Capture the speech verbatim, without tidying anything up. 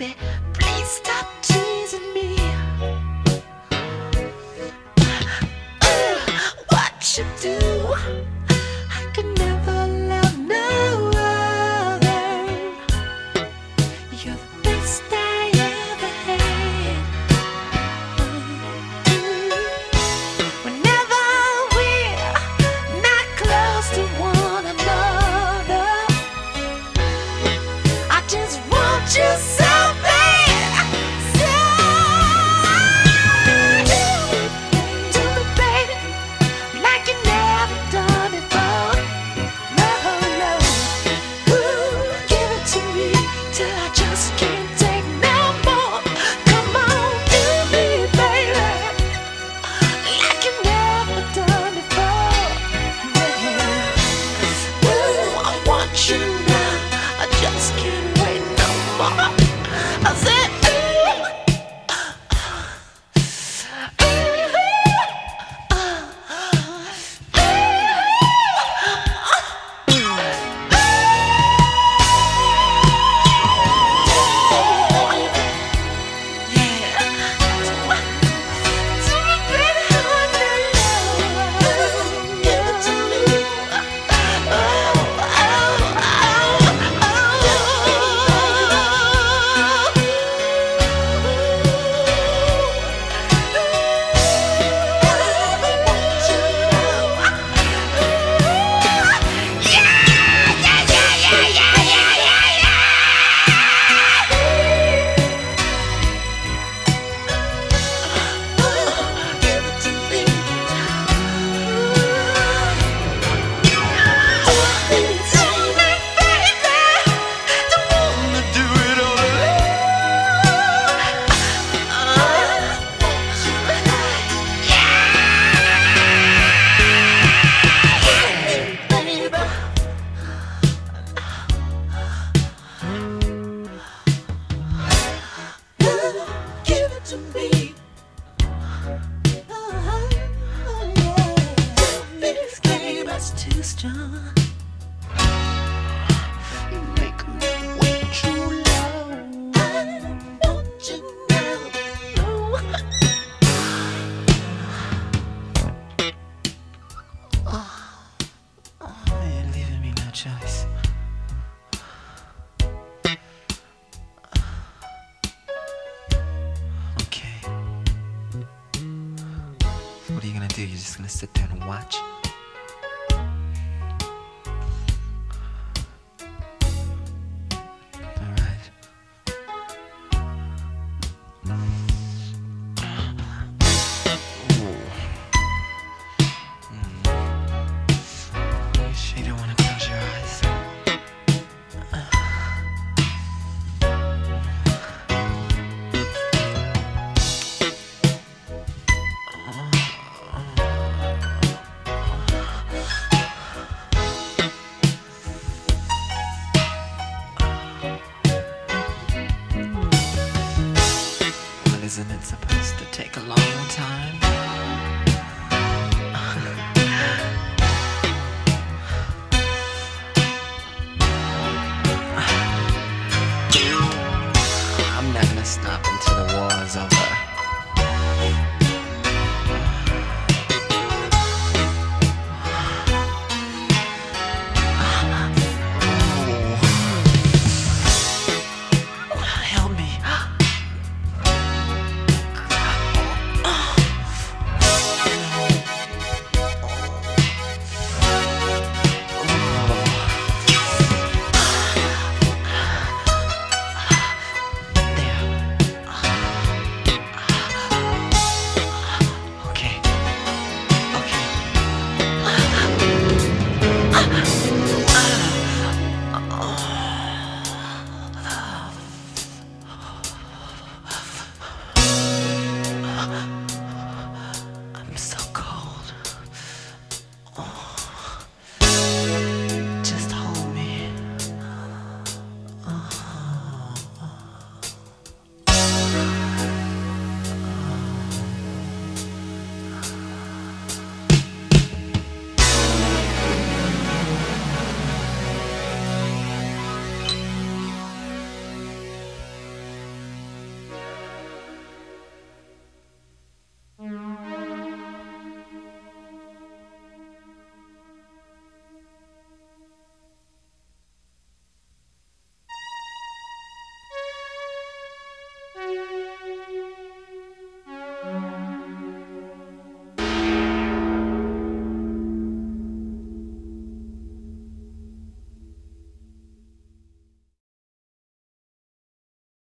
baby, please stop teasing me. Uh, what you do, I could never love no other. You're the best I ever had. Whenever we're not close to one another, I just want you so bad, so do me, baby, like you never done before. No, no, ooh, give it to me till I just can't take no more. Come on, do me, baby, like you never done before. Yeah. Ooh, I want you now, I just can't wait no more. I said, give it to me. This game is too strong. You make me wait too long. I want you now. Oh, oh, you're leaving me no choice. Okay. What are you gonna do? You're just gonna sit there and watch? Alright. Ooh. Mm. You sure you don't wanna close your eyes? Well, isn't it supposed to take a long time?